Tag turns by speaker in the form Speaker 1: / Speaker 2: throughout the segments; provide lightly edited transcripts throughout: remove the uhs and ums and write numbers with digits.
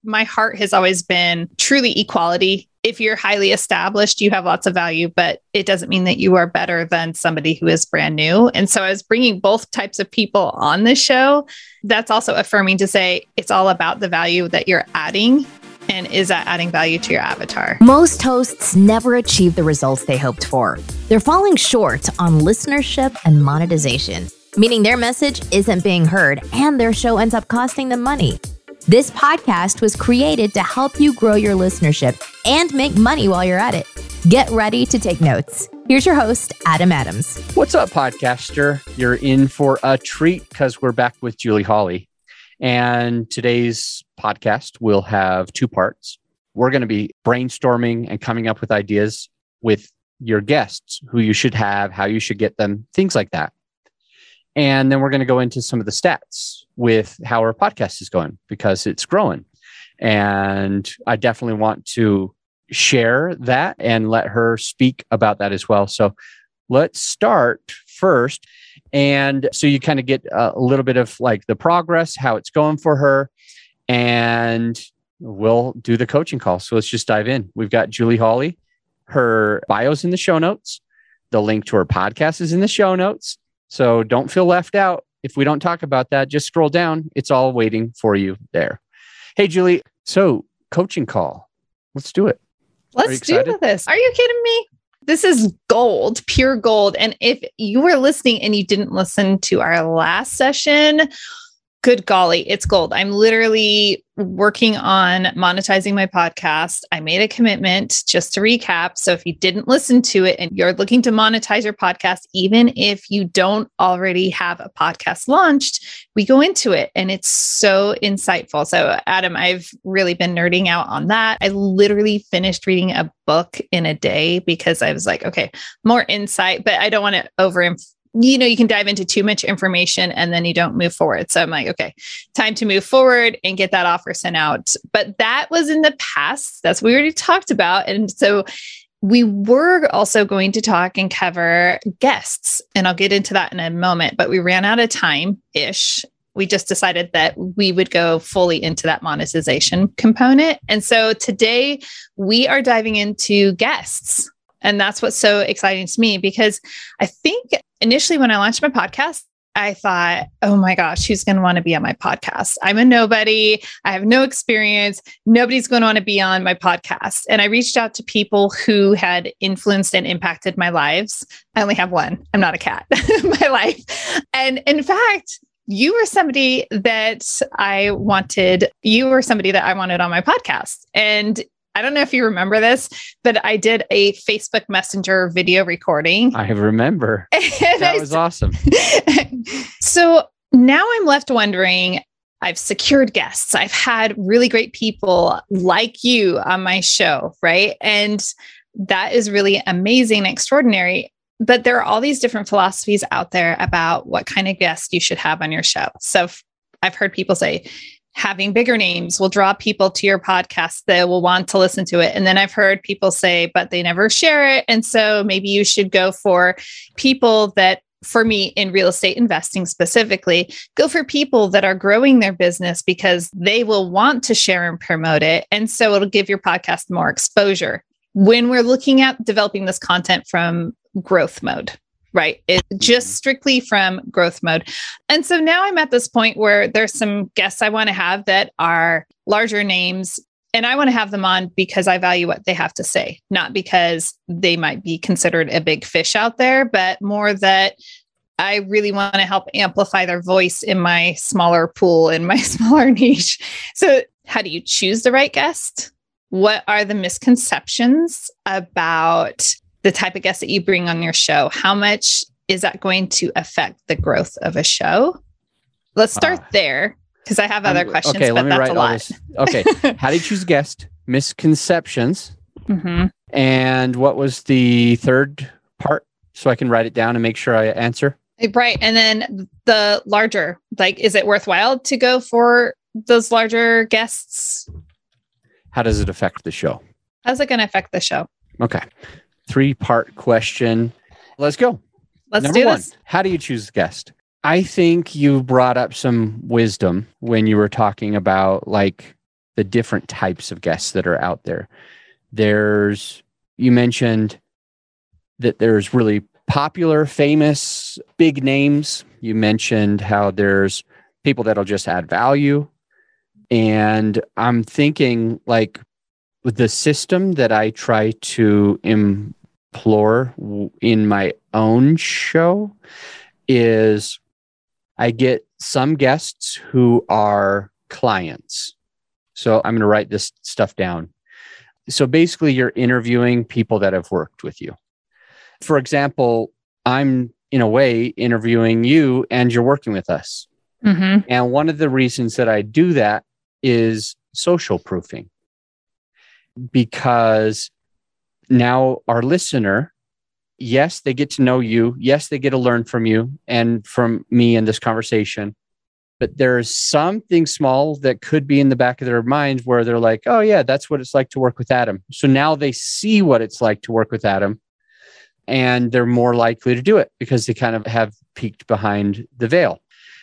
Speaker 1: my heart has always been truly equality. If you're highly established, you have lots of value, but it doesn't mean that you are better than somebody who is brand new. And so I was bringing both types of people on this show. That's also affirming to say it's all about the value that you're adding. And is that adding value to your avatar?
Speaker 2: Most hosts never achieve the results they hoped for. They're falling short on listenership and monetization, meaning their message isn't being heard and their show ends up costing them money. This podcast was created to help you grow your listenership and make money while you're at it. Get ready to take notes. Here's your host, Adam Adams.
Speaker 3: What's up, podcaster? You're in for a treat because we're back with Julie Hawley. And today's podcast will have two parts. We're going to be brainstorming and coming up with ideas with your guests, who you should have, how you should get them, things like that. And then we're going to go into some of the stats with how our podcast is going because it's growing. And I definitely want to share that and let her speak about that as well. So let's start first. And so you kind of get a little bit of like the progress, how it's going for her, and we'll do the coaching call. So let's just dive in. We've got Julie Hawley. Her bio's in the show notes. The link to her podcast is in the show notes. So don't feel left out. If we don't talk about that, just scroll down. It's all waiting for you there. Hey, Julie. So coaching call. Let's do it.
Speaker 1: Let's do this. Are you kidding me? This is gold, pure gold. And if you were listening and you didn't listen to our last session, good golly, it's gold. I'm literally working on monetizing my podcast. I made a commitment, just to recap. So if you didn't listen to it and you're looking to monetize your podcast, even if you don't already have a podcast launched, we go into it and it's so insightful. So Adam, I've really been nerding out on that. I literally finished reading a book in a day because I was like, okay, more insight, but I don't want to you can dive into too much information and then you don't move forward. So I'm like, okay, time to move forward and get that offer sent out. But that was in the past. That's what we already talked about. And so we were also going to talk and cover guests, and I'll get into that in a moment, but we ran out of time-ish. We just decided that we would go fully into that monetization component. And so today we are diving into guests. And that's what's so exciting to me, because I think initially when I launched my podcast, I thought, oh my gosh, who's going to want to be on my podcast? I'm a nobody. I have no experience. Nobody's going to want to be on my podcast. And I reached out to people who had influenced and impacted my lives. I only have one. I'm not a cat. My life. And in fact, you were somebody that I wanted on my podcast. And I don't know if you remember this, but I did a Facebook Messenger video recording.
Speaker 3: I remember. That was awesome.
Speaker 1: So now I'm left wondering, I've secured guests. I've had really great people like you on my show, right? And that is really amazing, extraordinary. But there are all these different philosophies out there about what kind of guest you should have on your show. So I've heard people say, having bigger names will draw people to your podcast that will want to listen to it. And then I've heard people say, but they never share it. And so maybe you should go for people that, for me in real estate investing specifically, go for people that are growing their business because they will want to share and promote it. And so it'll give your podcast more exposure. When we're looking at developing this content from growth mode, right? It's just strictly from growth mode. And so now I'm at this point where there's some guests I want to have that are larger names, and I want to have them on because I value what they have to say, not because they might be considered a big fish out there, but more that I really want to help amplify their voice in my smaller pool, in my smaller niche. So how do you choose the right guest? What are the misconceptions about the type of guest that you bring on your show? How much is that going to affect the growth of a show? Let's start there, because I have other questions,
Speaker 3: okay,
Speaker 1: but that's a lot.
Speaker 3: Okay. How do you choose guest? Misconceptions.
Speaker 1: Mm-hmm.
Speaker 3: And what was the third part? So I can write it down and make sure I answer.
Speaker 1: Right. And then the larger, like, is it worthwhile to go for those larger guests?
Speaker 3: How does it affect the show?
Speaker 1: How's it going to affect the show?
Speaker 3: Okay. 3-part question. Let's go.
Speaker 1: Let's do this.
Speaker 3: How do you choose a guest? I think you brought up some wisdom when you were talking about like the different types of guests that are out there. You mentioned that there's really popular, famous, big names. You mentioned how there's people that'll just add value. And I'm thinking like with the system that I try to implore in my own show is I get some guests who are clients. So I'm going to write this stuff down. So basically you're interviewing people that have worked with you. For example, I'm in a way interviewing you and you're working with us. Mm-hmm. And one of the reasons that I do that is social proofing, because now our listener, yes, they get to know you. Yes, they get to learn from you and from me in this conversation. But there's something small that could be in the back of their mind where they're like, oh yeah, that's what it's like to work with Adam. So now they see what it's like to work with Adam and they're more likely to do it because they kind of have peeked behind the veil.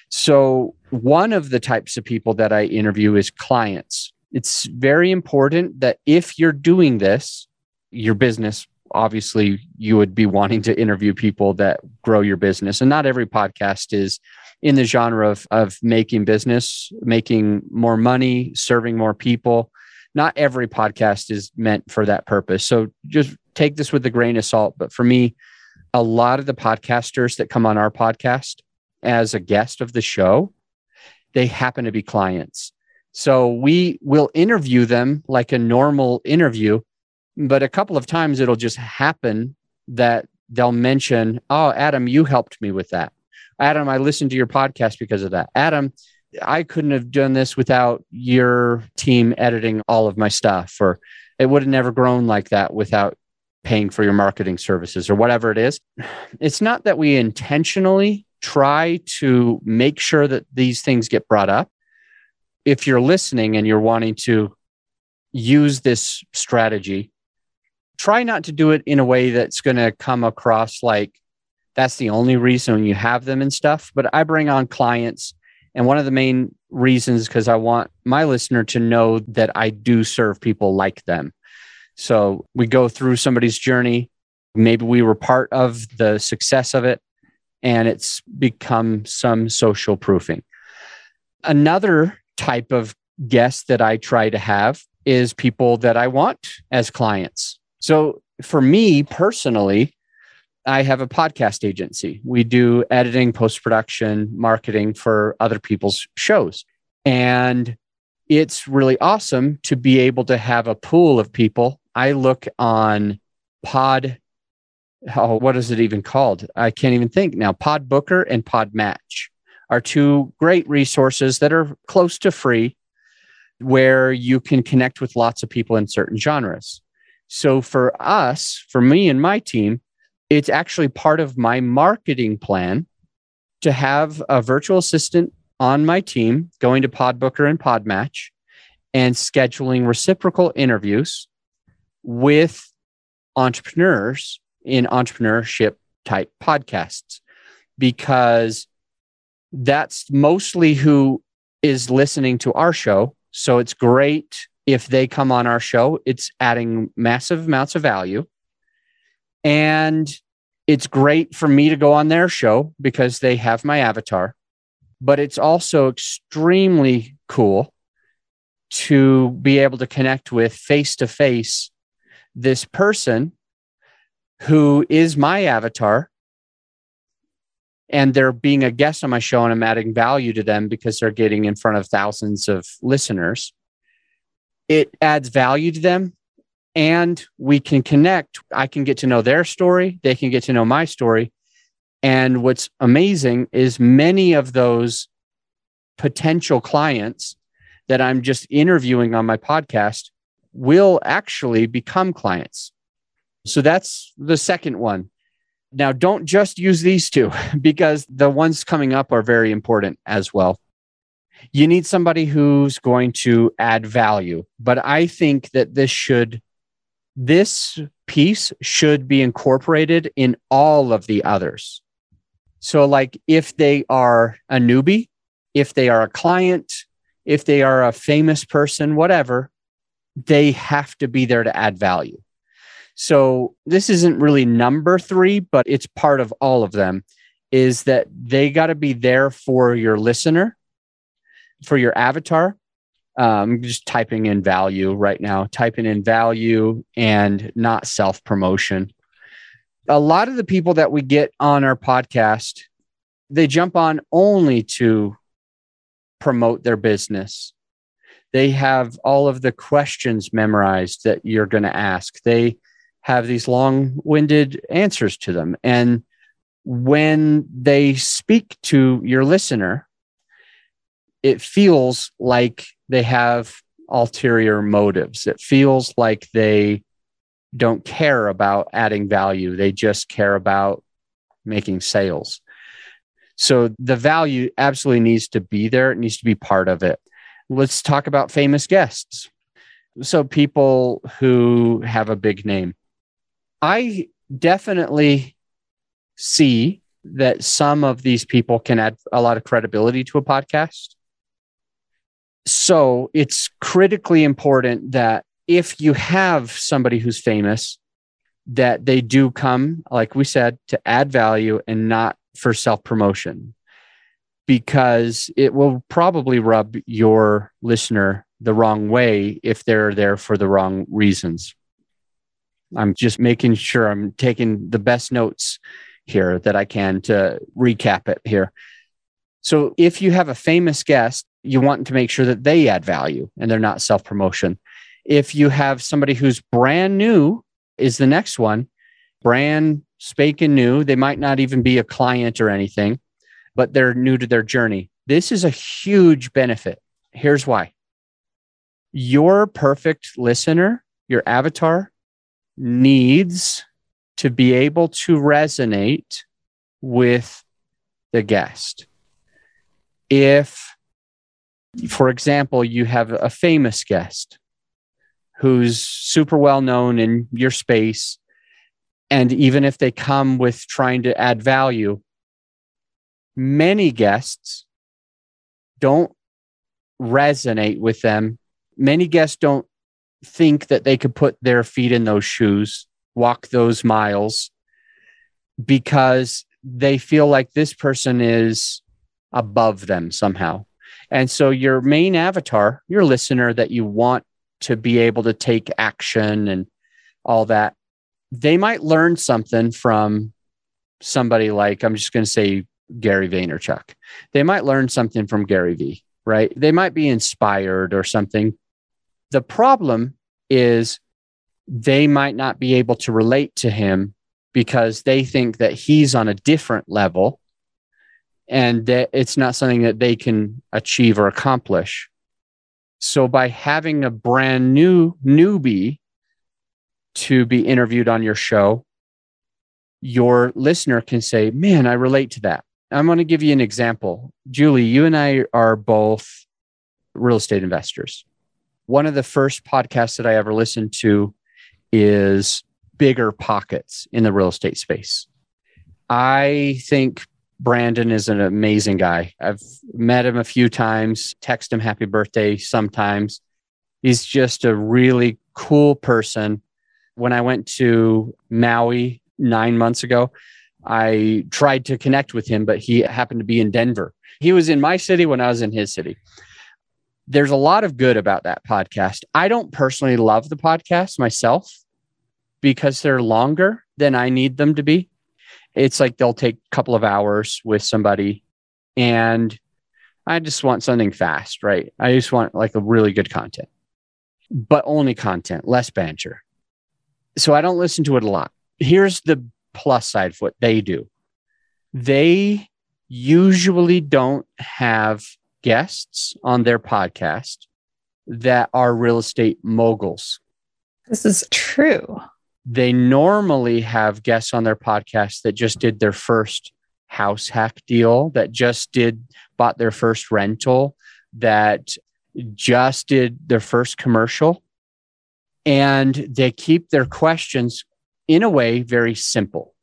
Speaker 3: So one of the types of people that I interview is clients. It's very important that if you're doing this, your business, obviously you would be wanting to interview people that grow your business. And not every podcast is in the genre of making business, making more money, serving more people. Not every podcast is meant for that purpose. So just take this with a grain of salt. But for me, a lot of the podcasters that come on our podcast as a guest of the show, they happen to be clients. So we will interview them like a normal interview, but a couple of times it'll just happen that they'll mention, oh, Adam, you helped me with that. Adam, I listened to your podcast because of that. Adam, I couldn't have done this without your team editing all of my stuff, or it would have never grown like that without paying for your marketing services or whatever it is. It's not that we intentionally try to make sure that these things get brought up. If you're listening and you're wanting to use this strategy, try not to do it in a way that's going to come across like that's the only reason you have them and stuff. But I bring on clients. And one of the main reasons, because I want my listener to know that I do serve people like them. So we go through somebody's journey. Maybe we were part of the success of it, and it's become some social proofing. Another type of guest that I try to have is people that I want as clients. So for me personally, I have a podcast agency. We do editing, post-production, marketing for other people's shows. And it's really awesome to be able to have a pool of people. I look on what is it even called? I can't even think now. Podbooker and Podmatch are two great resources that are close to free, where you can connect with lots of people in certain genres. So for us, for me and my team, it's actually part of my marketing plan to have a virtual assistant on my team going to Podbooker and Podmatch and scheduling reciprocal interviews with entrepreneurs in entrepreneurship type podcasts, because that's mostly who is listening to our show. So it's great if they come on our show. It's adding massive amounts of value. And it's great for me to go on their show because they have my avatar. But it's also extremely cool to be able to connect with face-to-face this person who is my avatar, and they're being a guest on my show, and I'm adding value to them because they're getting in front of thousands of listeners. It adds value to them, and we can connect. I can get to know their story. They can get to know my story. And what's amazing is many of those potential clients that I'm just interviewing on my podcast will actually become clients. So that's the second one. Now, don't just use these two, because the ones coming up are very important as well. You need somebody who's going to add value, but I think that this piece should be incorporated in all of the others. So like if they are a newbie, if they are a client, if they are a famous person, whatever, they have to be there to add value. So this isn't really number 3, but it's part of all of them, is that they got to be there for your listener, for your avatar. I'm just typing in value right now, typing in value and not self-promotion. A lot of the people that we get on our podcast, they jump on only to promote their business. They have all of the questions memorized that you're going to ask. They have these long-winded answers to them. And when they speak to your listener, it feels like they have ulterior motives. It feels like they don't care about adding value. They just care about making sales. So the value absolutely needs to be there. It needs to be part of it. Let's talk about famous guests. So people who have a big name. I definitely see that some of these people can add a lot of credibility to a podcast. So it's critically important that if you have somebody who's famous, that they do come, like we said, to add value and not for self-promotion, because it will probably rub your listener the wrong way if they're there for the wrong reasons. I'm just making sure I'm taking the best notes here that I can to recap it here. So if you have a famous guest, you want to make sure that they add value and they're not self-promotion. If you have somebody who's brand new is the next one, brand spanking new, they might not even be a client or anything, but they're new to their journey. This is a huge benefit. Here's why. Your perfect listener, your avatar, needs to be able to resonate with the guest. If, for example, you have a famous guest who's super well known in your space, and even if they come with trying to add value, many guests don't resonate with them. Many guests don't think that they could put their feet in those shoes, walk those miles, because they feel like this person is above them somehow. And so your main avatar, your listener that you want to be able to take action and all that, they might learn something from somebody like, I'm just going to say Gary Vaynerchuk. They might learn something from Gary V, right? They might be inspired or something. The problem is they might not be able to relate to him because they think that he's on a different level and that it's not something that they can achieve or accomplish. So by having a brand new newbie to be interviewed on your show, your listener can say, man, I relate to that. I'm going to give you an example. Julie, you and I are both real estate investors. One of the first podcasts that I ever listened to is Bigger Pockets in the real estate space. I think Brandon is an amazing guy. I've met him a few times, text him happy birthday sometimes. He's just a really cool person. When I went to Maui 9 months ago, I tried to connect with him, but he happened to be in Denver. He was in my city when I was in his city. There's a lot of good about that podcast. I don't personally love the podcast myself because they're longer than I need them to be. It's like they'll take a couple of hours with somebody, and I just want something fast, right? I just want like a really good content, but only content, less banter. So I don't listen to it a lot. Here's the plus side of what they do. They usually don't have guests on their podcast that are real estate moguls.
Speaker 1: This is true.
Speaker 3: They normally have guests on their podcast that just did their first house hack deal, that just bought their first rental, that just did their first commercial. And they keep their questions in a way very simple,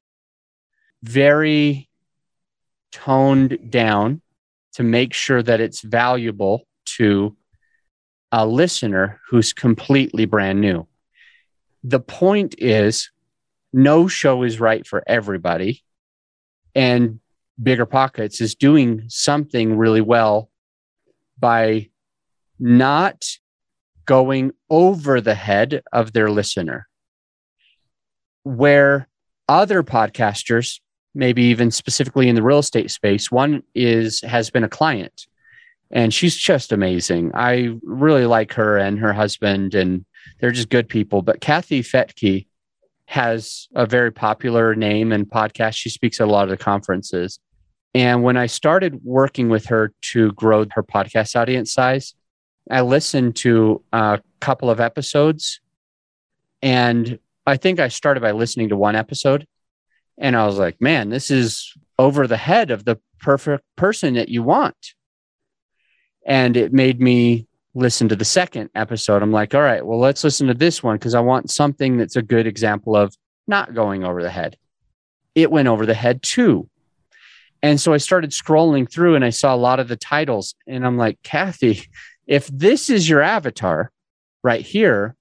Speaker 3: very toned down to make sure that it's valuable to a listener who's completely brand new. The point is, no show is right for everybody. And Bigger Pockets is doing something really well by not going over the head of their listener. Where other podcasters, maybe even specifically in the real estate space, one has been a client, and she's just amazing. I really like her and her husband, and they're just good people. But Kathy Fettke has a very popular name and podcast. She speaks at a lot of the conferences. And when I started working with her to grow her podcast audience size, I listened to a couple of episodes, and I think I started by listening to one episode, and I was like, man, this is over the head of the perfect person that you want. And it made me listen to the second episode. I'm like, all right, well, let's listen to this one because I want something that's a good example of not going over the head. It went over the head too. And so I started scrolling through and I saw a lot of the titles, and I'm like, Kathy, if this is your avatar right here,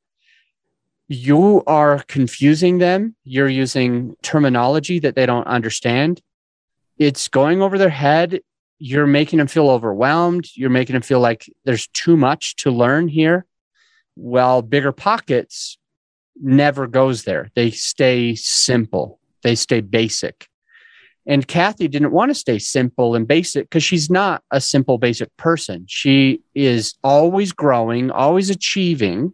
Speaker 3: you are confusing them. You're using terminology that they don't understand. It's going over their head. You're making them feel overwhelmed. You're making them feel like there's too much to learn here. Well, Bigger Pockets never goes there. They stay simple. They stay basic. And Kathy didn't want to stay simple and basic because she's not a simple, basic person. She is always growing, always achieving,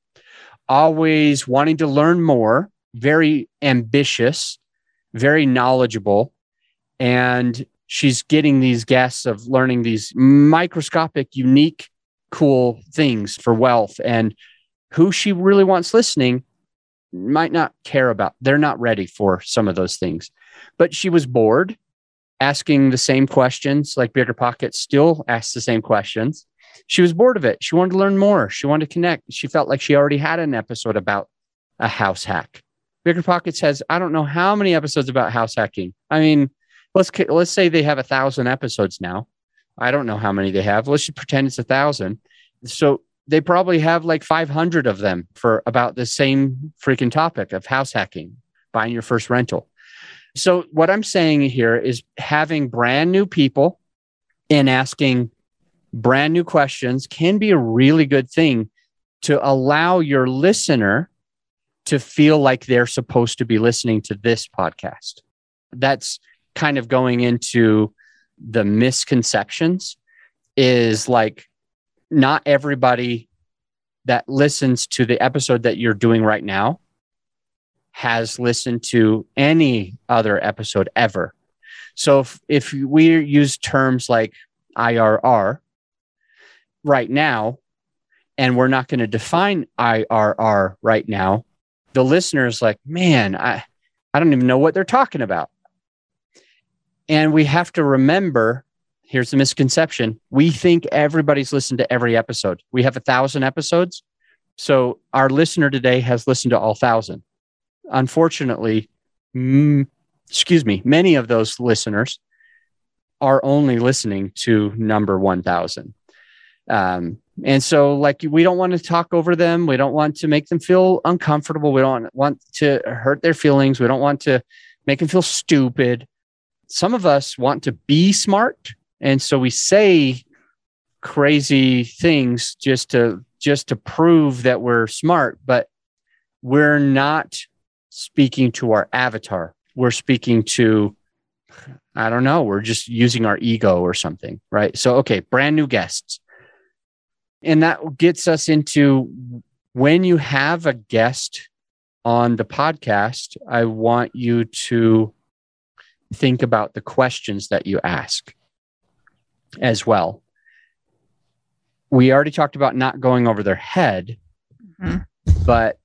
Speaker 3: always wanting to learn more, very ambitious, very knowledgeable. And she's getting these guests of learning these microscopic, unique, cool things for wealth. And who she really wants listening might not care about. They're not ready for some of those things. But she was bored asking the same questions, like Bigger Pockets still asks the same questions. She was bored of it. She wanted to learn more. She wanted to connect. She felt like she already had an episode about a house hack. Bigger Pockets has, I don't know how many episodes about house hacking. I mean, let's say they have 1,000 episodes now. I don't know how many they have. Let's just pretend it's 1,000. So they probably have like 500 of them for about the same freaking topic of house hacking, buying your first rental. So what I'm saying here is having brand new people and asking brand new questions can be a really good thing to allow your listener to feel like they're supposed to be listening to this podcast. That's kind of going into the misconceptions, is like not everybody that listens to the episode that you're doing right now has listened to any other episode ever. So if we use terms like IRR right now, and we're not going to define IRR right now, the listener is like, man, I don't even know what they're talking about. And we have to remember, here's the misconception. We think everybody's listened to every episode. We have 1,000 episodes. So our listener today has listened to all 1,000. Unfortunately, many of those listeners are only listening to number 1,000. And so like, we don't want to talk over them. We don't want to make them feel uncomfortable. We don't want to hurt their feelings. We don't want to make them feel stupid. Some of us want to be smart. And so we say crazy things just to prove that we're smart, but we're not speaking to our avatar. We're speaking to, I don't know, we're just using our ego or something, right? So, okay, brand new guests. And that gets us into when you have a guest on the podcast, I want you to think about the questions that you ask as well. We already talked about not going over their head, but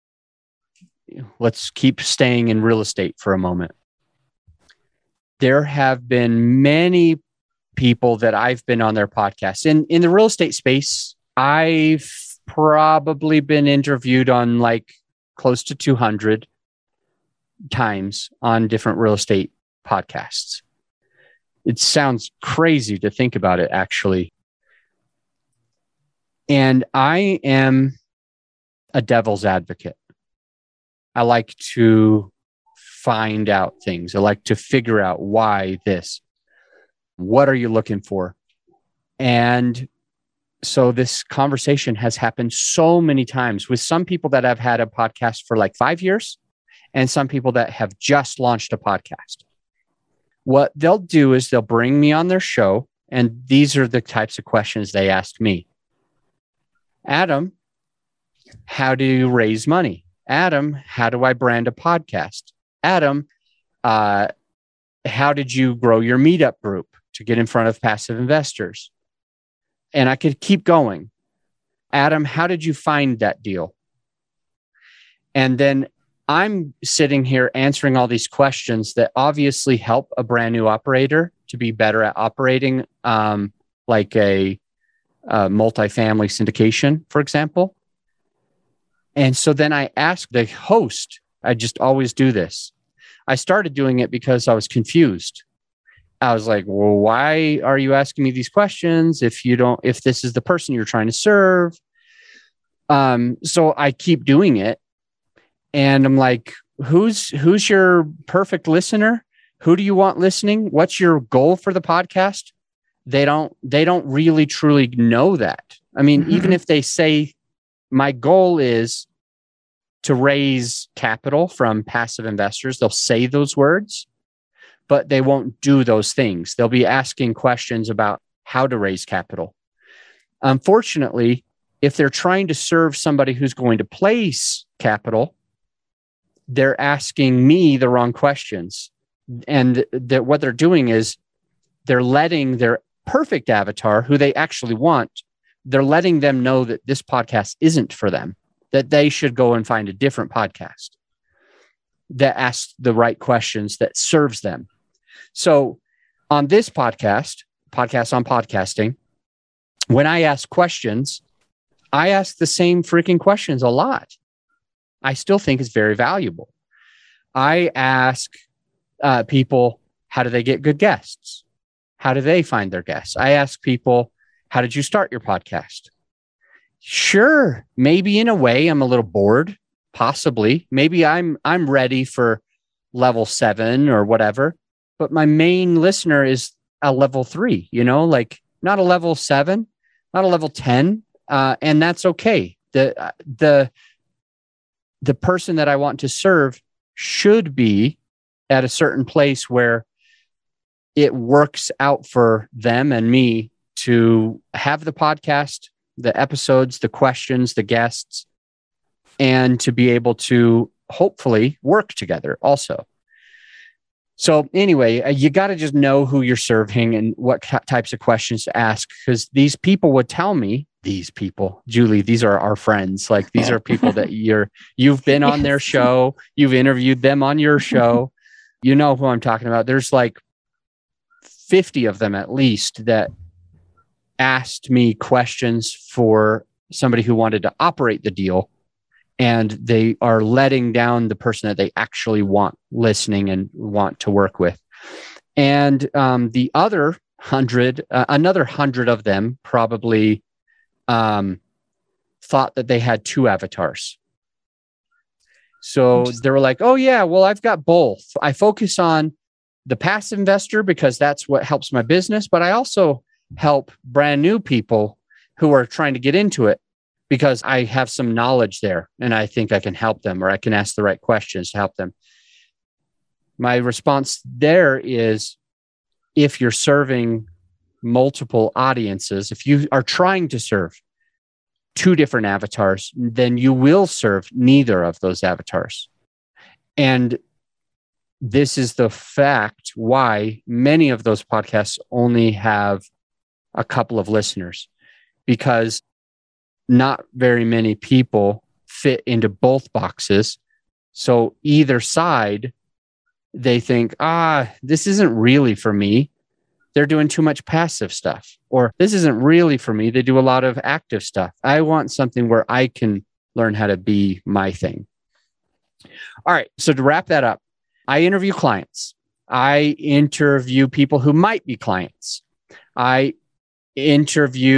Speaker 3: let's keep staying in real estate for a moment. There have been many people that I've been on their podcast. In the real estate space, I've probably been interviewed on like close to 200 times on different real estate podcasts. It sounds crazy to think about it, actually. And I am a devil's advocate. I like to find out things. I like to figure out why this. What are you looking for? And so this conversation has happened so many times with some people that have had a podcast for like 5 years and some people that have just launched a podcast. What they'll do is they'll bring me on their show, and these are the types of questions they ask me. Adam, how do you raise money? Adam, how do I brand a podcast? Adam, how did you grow your meetup group to get in front of passive investors? And I could keep going. Adam, how did you find that deal? And then I'm sitting here answering all these questions that obviously help a brand new operator to be better at operating, like a multifamily syndication, for example. And so then I asked the host, I just always do this. I started doing it because I was confused. I was like, well, why are you asking me these questions if this is the person you're trying to serve? So I keep doing it. And I'm like, who's your perfect listener? Who do you want listening? What's your goal for the podcast? They don't really truly know that. I mean, even if they say my goal is to raise capital from passive investors, they'll say those words, but they won't do those things. They'll be asking questions about how to raise capital. Unfortunately, if they're trying to serve somebody who's going to place capital, they're asking me the wrong questions. And what they're doing is they're letting their perfect avatar, who they actually want, they're letting them know that this podcast isn't for them, that they should go and find a different podcast that asks the right questions, that serves them. So on this podcast on podcasting, when I ask questions, I ask the same freaking questions a lot. I still think it's very valuable. I ask people, how do they get good guests? How do they find their guests? I ask people, how did you start your podcast? Sure, maybe in a way I'm a little bored, possibly. Maybe I'm ready for level 7 or whatever, but my main listener is a level 3, like not a level 7, not a level 10, and that's okay. The person that I want to serve should be at a certain place where it works out for them and me to have the podcast, the episodes, the questions, the guests, and to be able to hopefully work together also. So anyway, you got to just know who you're serving and what types of questions to ask, because these people would tell me, Julie, these are our friends. Like, these are people that you've been on their show, you've interviewed them on your show. You know who I'm talking about. There's like 50 of them at least that asked me questions for somebody who wanted to operate the deal, and they are letting down the person that they actually want listening and want to work with. And the other 100, another 100 of them probably thought that they had 2 avatars. So they were like, oh yeah, well, I've got both. I focus on the passive investor because that's what helps my business, but I also help brand new people who are trying to get into it because I have some knowledge there and I think I can help them, or I can ask the right questions to help them. My response there is, if you're serving multiple audiences, if you are trying to serve 2 different avatars, then you will serve neither of those avatars. And this is the fact why many of those podcasts only have a couple of listeners, because not very many people fit into both boxes. So either side, they think, this isn't really for me. They're doing too much passive stuff. Or this isn't really for me. They do a lot of active stuff. I want something where I can learn how to be my thing. All right. So to wrap that up, I interview clients. I interview people who might be clients. I interview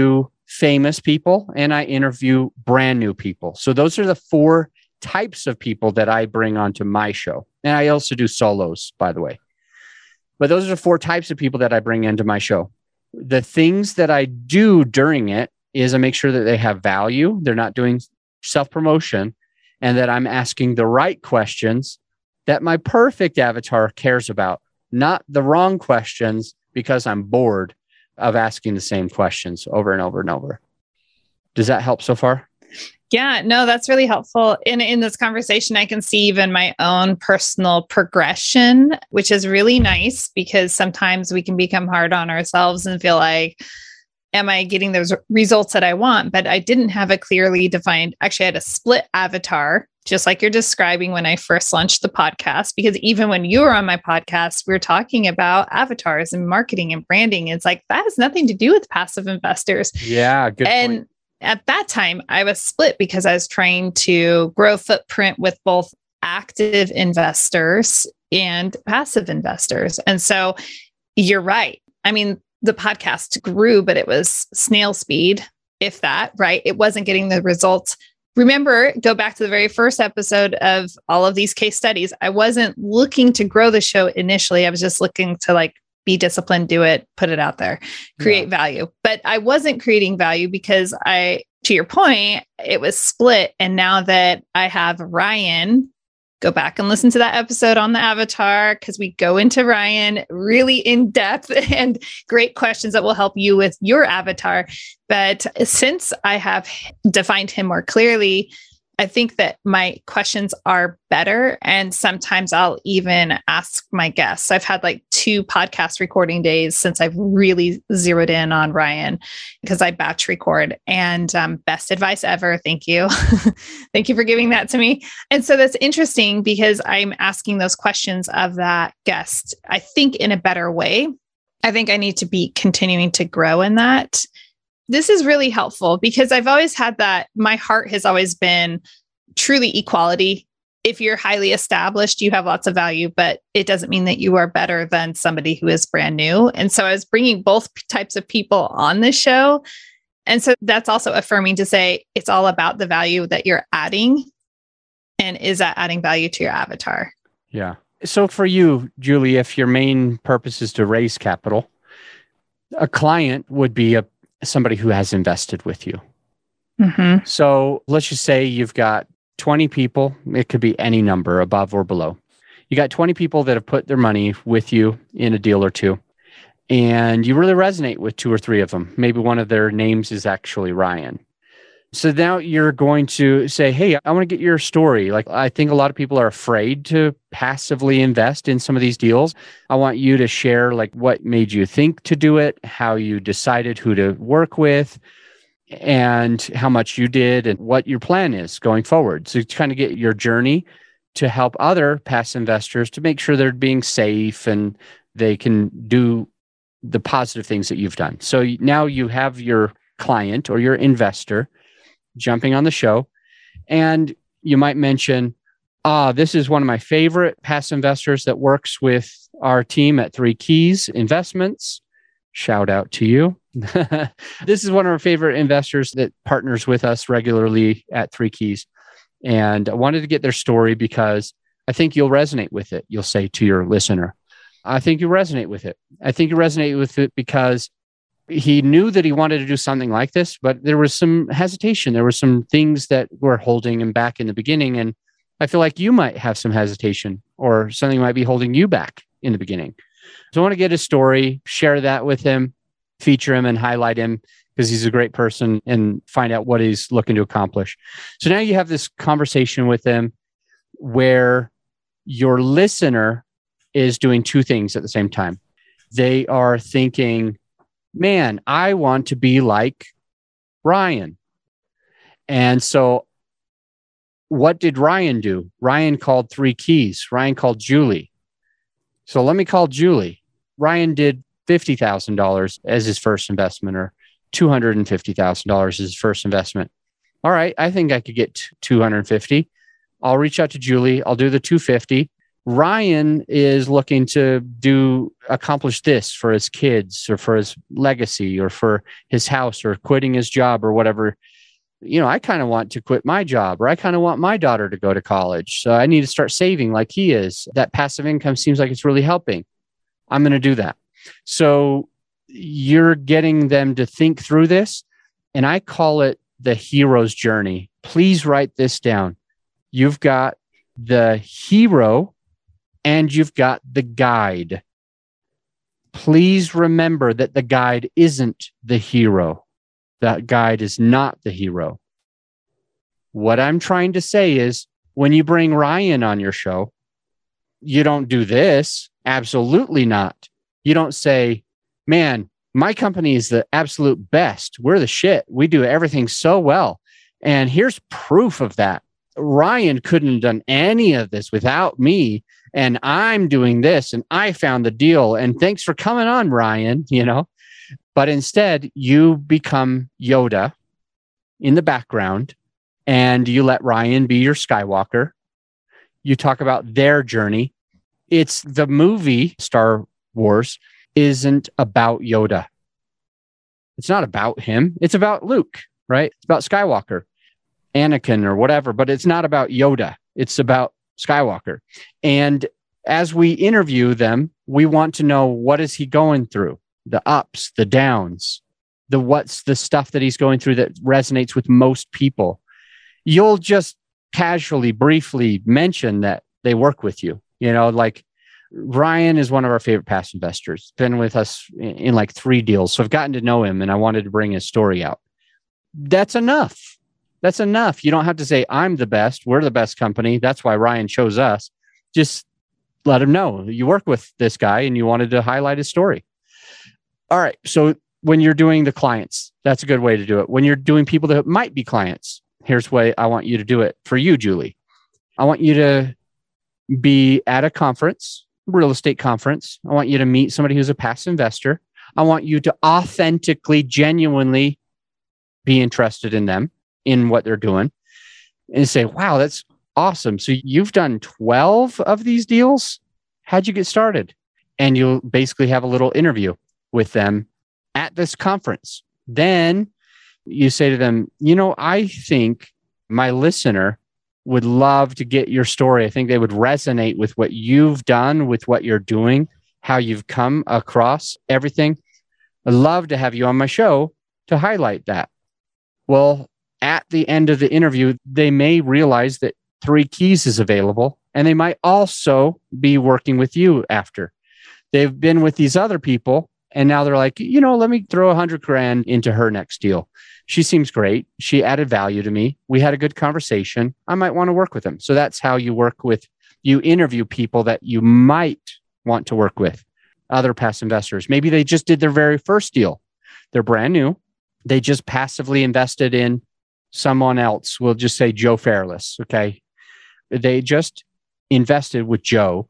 Speaker 3: famous people and I interview brand new people. So those are the 4 types of people that I bring onto my show. And I also do solos, by the way. But those are the 4 types of people that I bring into my show. The things that I do during it is I make sure that they have value. They're not doing self-promotion, and that I'm asking the right questions that my perfect avatar cares about, not the wrong questions because I'm bored of asking the same questions over and over and over. Does that help so far?
Speaker 1: Yeah, no, that's really helpful. In this conversation, I can see even my own personal progression, which is really nice because sometimes we can become hard on ourselves and feel like, am I getting those results that I want? But I didn't have a clearly defined, actually, I had a split avatar, just like you're describing when I first launched the podcast, because even when you were on my podcast, we were talking about avatars and marketing and branding. It's like, that has nothing to do with passive investors.
Speaker 3: Yeah, good
Speaker 1: and
Speaker 3: point.
Speaker 1: At that time, I was split because I was trying to grow footprint with both active investors and passive investors. And so you're right. I mean, the podcast grew, but it was snail speed, if that, right? It wasn't getting the results. Remember, go back to the very first episode of all of these case studies. I wasn't looking to grow the show initially. I was just looking to be disciplined, do it, put it out there, create value. But I wasn't creating value because to your point, it was split. And now that I have Ryan, go back and listen to that episode on the avatar, because we go into Ryan really in depth and great questions that will help you with your avatar. But since I have defined him more clearly, I think that my questions are better. And sometimes I'll even ask my guests. I've had 2 podcast recording days since I've really zeroed in on Ryan because I batch record, and best advice ever. Thank you. Thank you for giving that to me. And so that's interesting because I'm asking those questions of that guest, I think, in a better way. I think I need to be continuing to grow in that. This is really helpful because I've always had that. My heart has always been truly equality. If you're highly established, you have lots of value, but it doesn't mean that you are better than somebody who is brand new. And so I was bringing both types of people on the show. And so that's also affirming to say it's all about the value that you're adding. And is that adding value to your avatar?
Speaker 3: Yeah. So for you, Julie, if your main purpose is to raise capital, a client would be somebody who has invested with you.
Speaker 1: Mm-hmm.
Speaker 3: So let's just say you've got 20 people. It could be any number above or below. You got 20 people that have put their money with you in a deal or two, and you really resonate with 2 or 3 of them. Maybe one of their names is actually Ryan. So now you're going to say, hey, I want to get your story. I think a lot of people are afraid to passively invest in some of these deals. I want you to share what made you think to do it, how you decided who to work with, and how much you did, and what your plan is going forward. So to kind of get your journey to help other passive investors to make sure they're being safe and they can do the positive things that you've done. So now you have your client or your investor jumping on the show, and you might mention, this is one of my favorite passive investors that works with our team at 3 Keys Investments. Shout out to you. This is one of our favorite investors that partners with us regularly at 3 Keys. And I wanted to get their story because I think you'll resonate with it. You'll say to your listener, I think you resonate with it. I think you resonate with it because he knew that he wanted to do something like this, but there was some hesitation. There were some things that were holding him back in the beginning. And I feel like you might have some hesitation, or something might be holding you back in the beginning. So I want to get his story, share that with him, feature him and highlight him because he's a great person, and find out what he's looking to accomplish. So now you have this conversation with him where your listener is doing 2 things at the same time. They are thinking, man, I want to be like Ryan. And so what did Ryan do? Ryan called 3 Keys. Ryan called Julie. So let me call Julie. Ryan did $50,000 as his first investment, or $250,000 as his first investment. All right, I think I could get 250. I'll reach out to Julie. I'll do the 250. Ryan is looking to accomplish this for his kids or for his legacy or for his house or quitting his job or whatever. I kind of want to quit my job, or I kind of want my daughter to go to college. So I need to start saving like he is. That passive income seems like it's really helping. I'm going to do that. So you're getting them to think through this. And I call it the hero's journey. Please write this down. You've got the hero and you've got the guide. Please remember that the guide isn't the hero. That guide is not the hero. What I'm trying to say is when you bring Ryan on your show, you don't do this. Absolutely not. You don't say, man, my company is the absolute best. We're the shit. We do everything so well. And here's proof of that. Ryan couldn't have done any of this without me. And I'm doing this and I found the deal. And thanks for coming on, Ryan, But instead, you become Yoda in the background and you let Ryan be your Skywalker. You talk about their journey. It's the movie Star Wars isn't about Yoda. It's not about him. It's about Luke, right? It's about Skywalker, Anakin or whatever, but it's not about Yoda. It's about Skywalker. And as we interview them, we want to know, what is he going through? The ups, the downs, what's the stuff that he's going through that resonates with most people. You'll just casually, briefly mention that they work with you. Like Ryan is one of our favorite past investors, been with us in like 3 deals. So I've gotten to know him and I wanted to bring his story out. That's enough. That's enough. You don't have to say, I'm the best. We're the best company. That's why Ryan chose us. Just let him know you work with this guy and you wanted to highlight his story. All right. So when you're doing the clients, that's a good way to do it. When you're doing people that might be clients, here's the way I want you to do it for you, Julie. I want you to be at a conference, real estate conference. I want you to meet somebody who's a past investor. I want you to authentically, genuinely be interested in them, in what they're doing, and say, wow, that's awesome. So you've done 12 of these deals? How'd you get started? And you'll basically have a little interview with them at this conference. Then you say to them, I think my listener would love to get your story. I think they would resonate with what you've done, with what you're doing, how you've come across everything. I'd love to have you on my show to highlight that. Well, at the end of the interview, they may realize that 3 Keys is available, and they might also be working with you after. They've been with these other people, and now they're like, let me throw $100,000 into her next deal. She seems great. She added value to me. We had a good conversation. I might want to work with them. So that's how you you interview people that you might want to work with, other past investors. Maybe they just did their very first deal. They're brand new. They just passively invested in someone else. We'll just say Joe Fairless. Okay. They just invested with Joe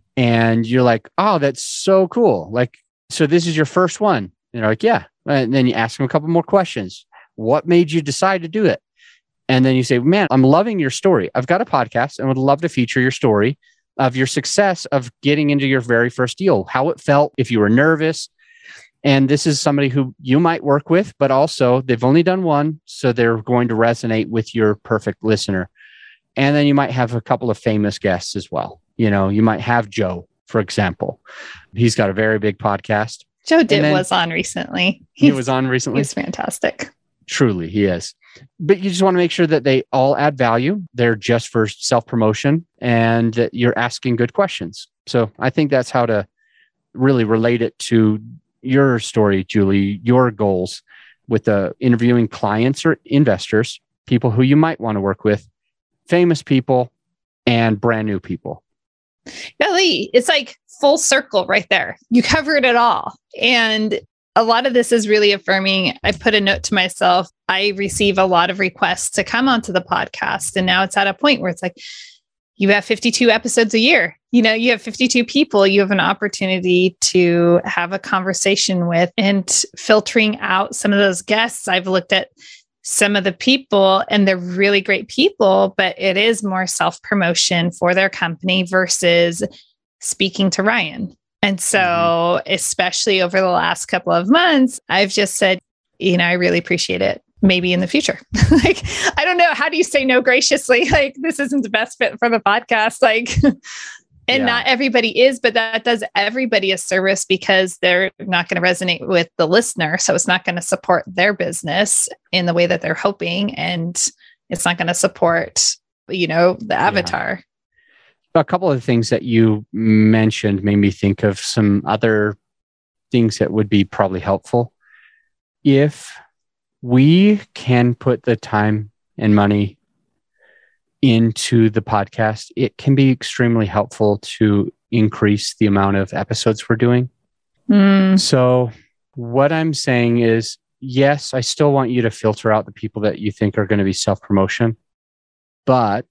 Speaker 3: and you're like, oh, that's so cool. Like, so this is your first one. And they're like, yeah. And then you ask them a couple more questions. What made you decide to do it? And then you say, man, I'm loving your story. I've got a podcast and would love to feature your story of your success of getting into your very first deal, how it felt, if you were nervous. And this is somebody who you might work with, but also they've only done one. So they're going to resonate with your perfect listener. And then you might have a couple of famous guests as well. You might have Joe, for example. He's got a very big podcast.
Speaker 1: Joe was on recently.
Speaker 3: He was on recently.
Speaker 1: He's fantastic.
Speaker 3: Truly, he is. But you just want to make sure that they all add value. They're just for self-promotion and that you're asking good questions. So I think that's how to really relate it to your story, Julie, your goals with the interviewing clients or investors, people who you might want to work with, famous people and brand new people.
Speaker 1: Golly, it's like full circle right there. You covered it all. And a lot of this is really affirming. I put a note to myself. I receive a lot of requests to come onto the podcast. And now it's at a point where it's like, you have 52 episodes a year. You have 52 people you have an opportunity to have a conversation with, and filtering out some of those guests. I've looked at some of the people, and they're really great people, but it is more self-promotion for their company versus speaking to Ryan. And so, especially over the last couple of months, I've just said, I really appreciate it. Maybe in the future. Like, I don't know. How do you say no graciously? Like, this isn't the best fit for the podcast. Like, and not everybody is, but that does everybody a service because they're not going to resonate with the listener. So it's not going to support their business in the way that they're hoping. And it's not going to support, the avatar.
Speaker 3: A couple of things that you mentioned made me think of some other things that would be probably helpful. If we can put the time and money into the podcast, it can be extremely helpful to increase the amount of episodes we're doing. So what I'm saying is, yes, I still want you to filter out the people that you think are going to be self-promotion, but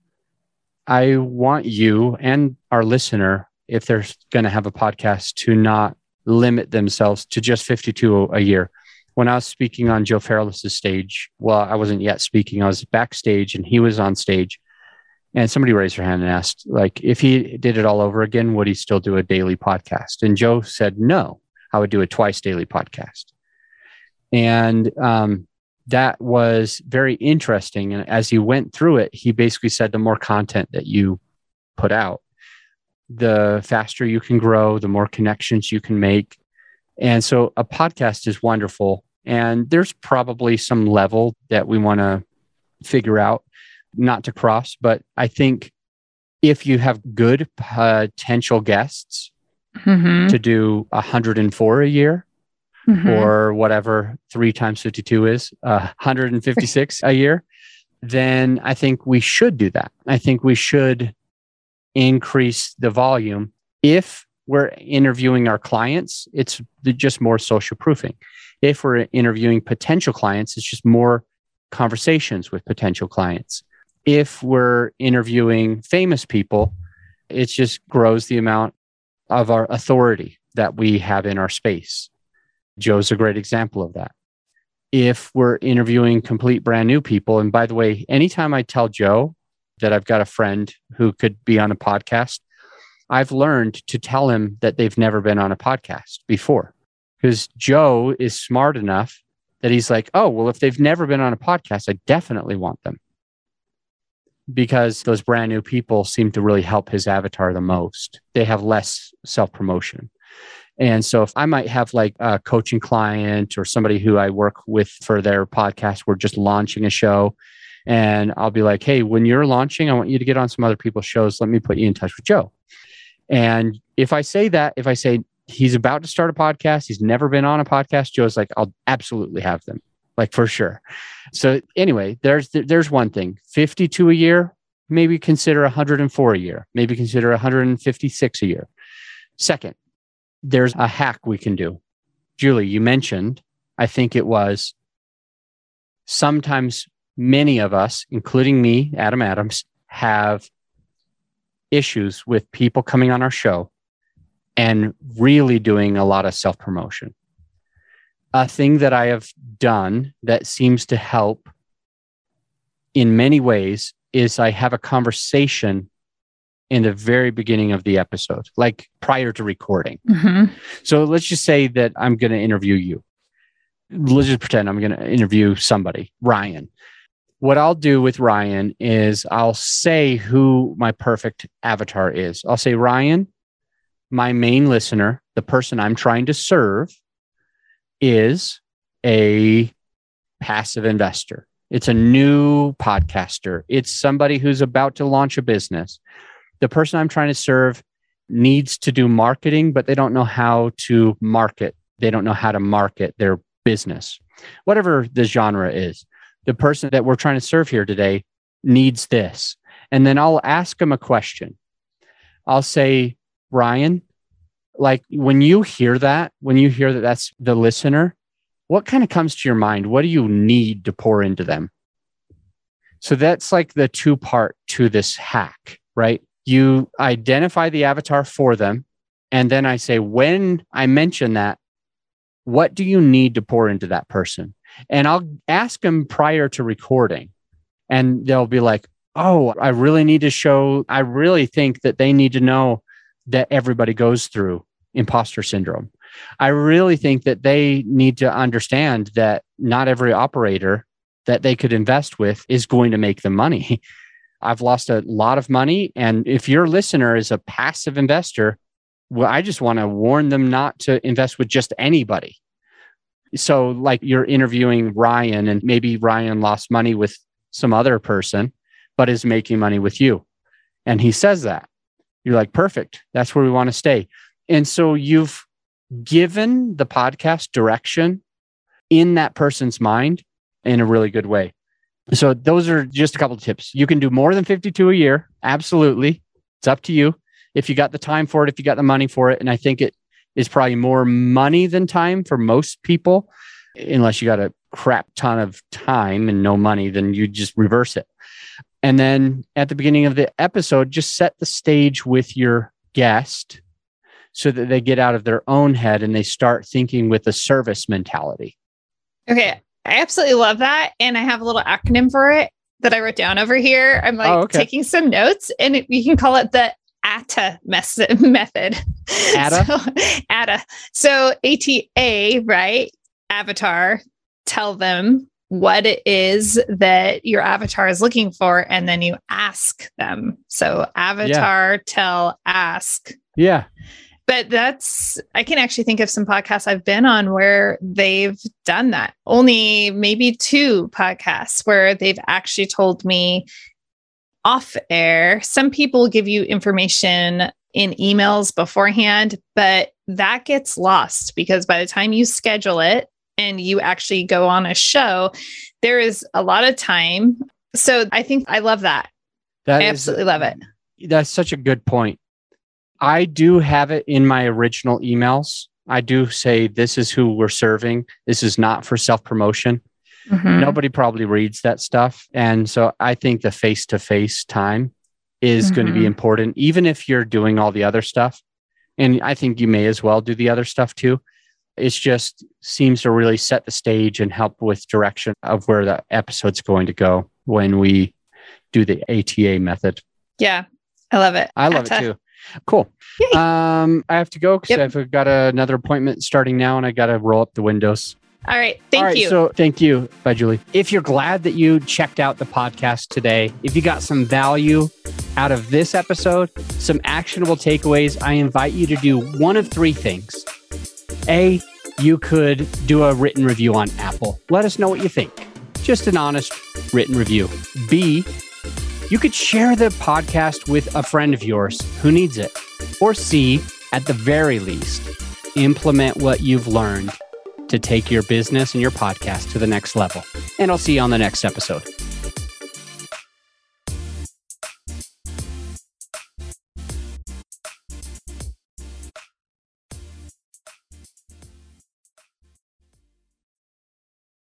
Speaker 3: I want you and our listener, if they're going to have a podcast, to not limit themselves to just 52 a year. When I was speaking on Joe Fairless's stage, well, I wasn't yet speaking. I was backstage and he was on stage, and somebody raised their hand and asked, like, if he did it all over again, would he still do a daily podcast? And Joe said, no, I would do a twice daily podcast. And that was very interesting. And as he went through it, he basically said the more content that you put out, the faster you can grow, the more connections you can make. And so a podcast is wonderful. And there's probably some level that we want to figure out, not to cross. But I think if you have good potential guests to do 104 a year, or whatever 3 times 52 is, 156 a year, then I think we should do that. I think we should increase the volume. If we're interviewing our clients, it's just more social proofing. If we're interviewing potential clients, it's just more conversations with potential clients. If we're interviewing famous people, it just grows the amount of our authority that we have in our space. Joe's a great example of that. If we're interviewing complete brand new people, and by the way, anytime I tell Joe that I've got a friend who could be on a podcast, I've learned to tell him that they've never been on a podcast before, because Joe is smart enough that he's like, oh, well, if they've never been on a podcast, I definitely want them, because those brand new people seem to really help his avatar the most. They have less self-promotion. And so if I might have like a coaching client or somebody who I work with for their podcast, we're just launching a show, and I'll be like, hey, when you're launching, I want you to get on some other people's shows. Let me put you in touch with Joe. And if I say he's about to start a podcast, he's never been on a podcast, Joe's like, I'll absolutely have them, like, for sure. So anyway, there's one thing. 52 a year, maybe consider 104 a year, maybe consider 156 a year. Second, there's a hack we can do. Julie, you mentioned, I think it was, sometimes many of us, including me, Adam Adams, have issues with people coming on our show and really doing a lot of self-promotion. A thing that I have done that seems to help in many ways is I have a conversation in the very beginning of the episode, like prior to recording. So let's just say that I'm going to interview you. Let's just pretend I'm going to interview somebody, Ryan. What I'll do with Ryan is I'll say who my perfect avatar is. I'll say, Ryan, my main listener, the person I'm trying to serve, is a passive investor. It's a new podcaster. It's somebody who's about to launch a business. The person I'm trying to serve needs to do marketing, but they don't know how to market. They don't know how to market their business, whatever the genre is. The person that we're trying to serve here today needs this. And then I'll ask them a question. I'll say, Ryan, like, when you hear that that's the listener, what kind of comes to your mind? What do you need to pour into them? So that's like the 2-part to this hack, right? You identify the avatar for them. And then I say, when I mention that, what do you need to pour into that person? And I'll ask them prior to recording, and they'll be like, oh, I really think that they need to know that everybody goes through imposter syndrome. I really think that they need to understand that not every operator that they could invest with is going to make them money. I've lost a lot of money. And if your listener is a passive investor, well, I just want to warn them not to invest with just anybody. So like you're interviewing Ryan, and maybe Ryan lost money with some other person, but is making money with you. And he says that. You're like, perfect. That's where we want to stay. And so you've given the podcast direction in that person's mind in a really good way. So those are just a couple of tips. You can do more than 52 a year. Absolutely. It's up to you. If you got the time for it, if you got the money for it. And I think it is probably more money than time for most people, unless you got a crap ton of time and no money, then you just reverse it. And then at the beginning of the episode, just set the stage with your guest so that they get out of their own head and they start thinking with a service mentality.
Speaker 1: Okay. I absolutely love that. And I have a little acronym for it that I wrote down over here. I'm like taking some notes, and you can call it the ATA method. ATA? So ATA, right? Avatar, tell them what it is that your avatar is looking for, and then you ask them. So avatar, tell, ask.
Speaker 3: Yeah.
Speaker 1: But I can actually think of some podcasts I've been on where they've done that. Only maybe 2 podcasts where they've actually told me off air. Some people give you information in emails beforehand, but that gets lost because by the time you schedule it and you actually go on a show, there is a lot of time. So I think I love that. I absolutely love it.
Speaker 3: That's such a good point. I do have it in my original emails. I do say, this is who we're serving. This is not for self-promotion. Mm-hmm. Nobody probably reads that stuff. And so I think the face-to-face time is going to be important, even if you're doing all the other stuff. And I think you may as well do the other stuff too. It just seems to really set the stage and help with direction of where the episode's going to go when we do the ATA method.
Speaker 1: Yeah, I love it.
Speaker 3: I love it too. Cool. I have to go because I've got another appointment starting now, and I got to roll up the windows.
Speaker 1: All right. Thank you.
Speaker 3: So thank you. Bye, Julie. If you're glad that you checked out the podcast today, if you got some value out of this episode, some actionable takeaways, I invite you to do one of 3 things. A, you could do a written review on Apple. Let us know what you think. Just an honest written review. B, you could share the podcast with a friend of yours who needs it. Or C, at the very least, implement what you've learned to take your business and your podcast to the next level. And I'll see you on the next episode.